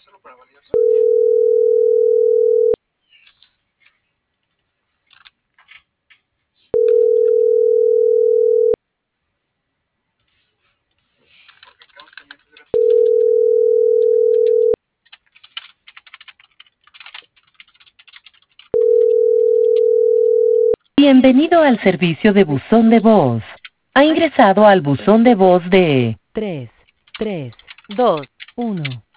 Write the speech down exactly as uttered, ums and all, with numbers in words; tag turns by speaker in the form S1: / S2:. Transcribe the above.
S1: Bienvenido al servicio de buzón de voz. Ha ingresado al buzón de voz de tres tres dos uno.